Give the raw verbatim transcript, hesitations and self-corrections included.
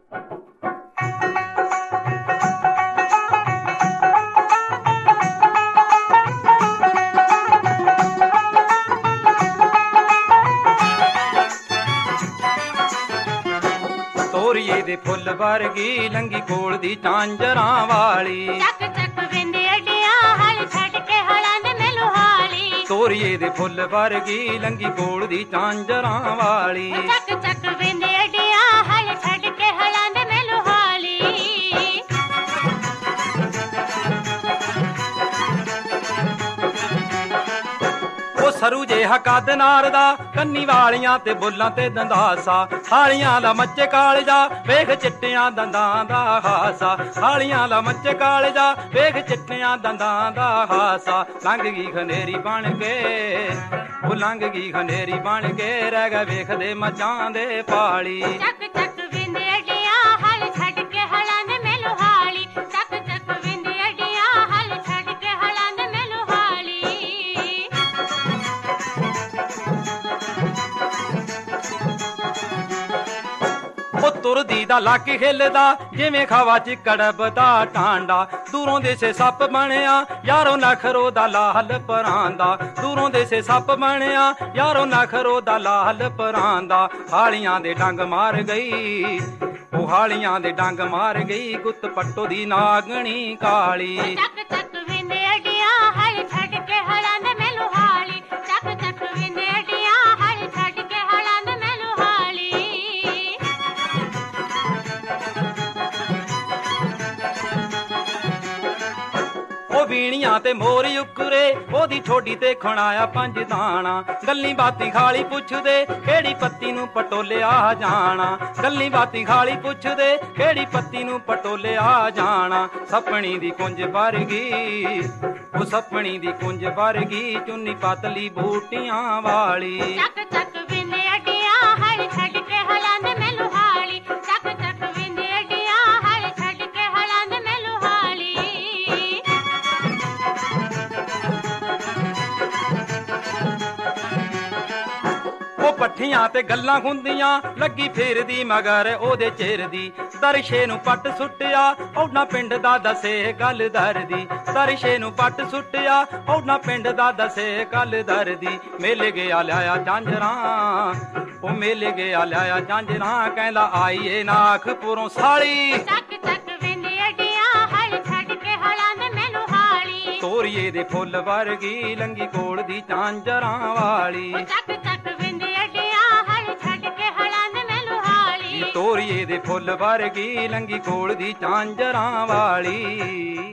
ਤੋਰੀਏ ਦੇ ਫੁੱਲ ਵਰਗੀ ਲੰਗੀ ਕੋਲ ਦੀ ਝਾਂਜਰਾਂ ਵਾਲੀ, ਚੱਕ ਚੱਕ ਵਿੰਦੇ ਅੱਡਿਆਂ ਹਲ ਛੱਡ ਕੇ ਹਲਾਂ ਦੇ ਮੈਨੂੰ ਹਾਲੀ। ਤੋਰੀਏ ਦੇ ਫੁੱਲ ਵਰਗੀ ਲੰਗੀ ਕੋਲ ਦੀ ਝਾਂਜਰਾਂ ਵਾਲੀ, ਚੱਕ ਚੱਕ ਵਿੰਦੇ ਅੱਡਿਆਂ ਹਲ ਛੱਡ ਕੇ ਹਲਾਂ ਦੇ ਮੈਨੂੰ ਹਾਲੀ। ਉਹ ਸਰੂ ਜਿਹਾ ਕੱਦ ਨਾਰ ਦਾ, ਕੰਨੀ ਵਾਲੀਆਂ ਤੇ ਬੁੱਲਾਂ ਤੇ ਦੰਦਾਸਾ, ਹਾਲੀਆਂ ਦਾ ਮੱਚੇ ਕਾਲਜਾ ਵੇਖ ਚਿੱਟਿਆਂ ਦੰਦਾਂ ਦਾ ਹਾਸਾ, ਹਾਲੀਆਂ ਦਾ ਮੱਚੇ ਕਾਲਜਾ ਵੇਖ ਚਿੱਟਿਆਂ ਦੰਦਾਂ ਦਾ ਹਾਸਾ। ਲੰਘ ਗਈ ਖਨੇਰੀ ਬਣ ਕੇ, ਉਹ ਲੰਘ ਗਈ ਖਨੇਰੀ ਬਣ ਕੇ, ਰਹਿ ਗਿਆ ਵੇਖਦੇ ਮੱਝਾਂ ਦੇ ਪਾਲੀ। ਚੱਕ ਚੱਕ ਵਿੰਦੇ ਅੱਡਿਆਂ ਹਲ ਛੱਡ ਕੇ ਹਲਾਂ ਦੇ ਮੈਨੂੰ ਹਾਲੀ, ਚੱਕ ਚੱਕ ਵਿੰਦੇ ਅੱਡਿਆਂ ਹਲ ਛੱਡ ਕੇ ਹਲਾਂ ਦੇ ਮੈਨੂੰ ਹਾਲੀ। ਉਹ ਤੁਰਦੀ ਦਾ ਲੱਕ ਹਿੱਲਦਾ ਜਿਵੇਂ ਖਾਵਾ ਚਿੱਕੜਬ ਦਾ ਟਾਂਡਾ, ਦੂਰੋਂ ਦੇਸੇ ਸੱਪ ਬਣਿਆ ਯਾਰੋ ਨਖਰੋ ਦਾ ਲਾਲ ਪਰਾਂਦਾ, ਦੂਰੋਂ ਦੇਸੇ ਸੱਪ ਬਣਿਆ ਯਾਰੋ ਨਖਰੋ ਦਾ ਲਾਲ ਪਰਾਂਦਾ। ਹਾਲੀਆਂ ਦੇ ਡੰਗ ਮਾਰ ਗਈ, ਉਹ ਹਾਲੀਆਂ ਦੇ ਡੰਗ ਮਾਰ ਗਈ, ਗੁੱਤ ਪੱਟੋ ਦੀ ਨਾਗਣੀ ਕਾਲੀ। ਚੱਕ ਚੱਕ ਵਿੰਦੇ ਅੱਡਿਆਂ ਹਲ ਛੱਡ ਕੇ ਹਲਾਂ ਦੇ ਮੈਨੂੰ ਹਾਲੀ, ਚੱਕ ਚੱਕ ਵਿੰਦੇ ਅੱਡਿਆਂ ਹਲ ਛੱਡ ਕੇ ਹਲਾਂ ਦੇ ਮੈਨੂੰ ਹਾਲੀ। ਉਹ ਵੀਣੀਆਂ ਤੇ ਮੋਰ ਉਕਰੇ, ਉਹਦੀ ਠੋਡੀ ਤੇ ਖੁਣਾਇਆ ਪੰਜ ਦਾਣਾ, ਗੱਲੀ ਬਾਤੀ ਖਾਲੀ ਪੁੱਛਦੇ ਕਿਹੜੀ ਪੱਤੀ ਨੂੰ ਪਟੋਲਿਆ ਜਾਣਾ, ਗੱਲੀ ਬਾਤੀ ਖਾਲੀ ਪੁੱਛਦੇ ਕਿਹੜੀ ਪੱਤੀ ਨੂੰ ਪਟੋਲਿਆ ਜਾਣਾ। ਸੱਪਣੀ ਦੀ ਕੁੰਜ ਵਰਗੀ, ਉਹ ਸੱਪਣੀ ਦੀ ਕੁੰਜ ਵਰਗੀ, ਚੁੰਨੀ ਪਤਲੀ ਬੂਟੀਆਂ ਵਾਲੀ। ਚੱਕ ਚੱਕ ਵਿੰਦੇ ਅੱਡਿਆਂ ਹਲ ਛੱਡ ਕੇ ਹਲਾਂ ਦੇ ਮੈਨੂੰ ਹਾਲੀ, ਚੱਕ ਚੱਕ ਵਿੰਦੇ ਅੱਡਿਆਂ ਹਲ ਛੱਡ ਕੇ ਹਲਾਂ ਦੇ ਮੈਨੂੰ ਹਾਲੀ। ਉਹ ਪੱਠੀਆਂ ਤੇ ਗੱਲਾਂ ਹੁੰਦੀਆਂ ਲੱਗੀ ਫੇਰਦੀ ਮਗਰ ਉਹਦੇ ਚਿਰ ਦੀ, ਦਰਸ਼ੇ ਨੂੰ ਪੱਟ ਸੁੱਟਿਆ ਉਹਨਾਂ ਪਿੰਡ ਦਾ ਦੱਸੇ ਗੱਲ ਦਰਦੀ, ਦਰਸ਼ੇ ਨੂੰ ਪੱਟ ਸੁੱਟਿਆ ਉਹਨਾਂ ਪਿੰਡ ਦਾ ਦੱਸੇ ਗੱਲ ਦਰਦੀ। ਮੇਲੇ ਗਿਆ ਲਿਆਇਆ ਝਾਂਜਰਾਂ, ਉਹ ਮੇਲੇ ਗਿਆ ਲਿਆਇਆ ਝਾਂਜਰਾਂ, ਕਹਿੰਦਾ ਆਈਏ ਨਾਖਪੁਰੋਂ ਸਾਲੀ। ਚੱਕ ਚੱਕ ਵਿੰਦੇ ਅੱਡਿਆਂ ਹਲ ਛੱਡ ਕੇ ਹਲਾਂ ਦੇ ਮੈਨੂੰ ਹਾਲੀ, ਤੋਰੀਏ ਦੇ ਫੁੱਲ ਵਰਗੀ ਲੰਗੀ ਕੋਲ ਦੀ ਝਾਂਜਰਾਂ ਵਾਲੀ, ਚੱਕ ਚੱਕ ਵਿੰਦੇ ਅੱਡਿਆਂ ਹਲ ਛੱਡ ਕੇ ਹਲਾਂ ਦੇ ਮੈਨੂੰ ਹਾਲੀ। ਤੋਰੀਏ ਦੇ ਫੁੱਲ ਵਰਗੀ ਲੰਗੀ ਕੋਲ ਦੀ ਝਾਂਜਰਾਂ ਵਾਲੀ।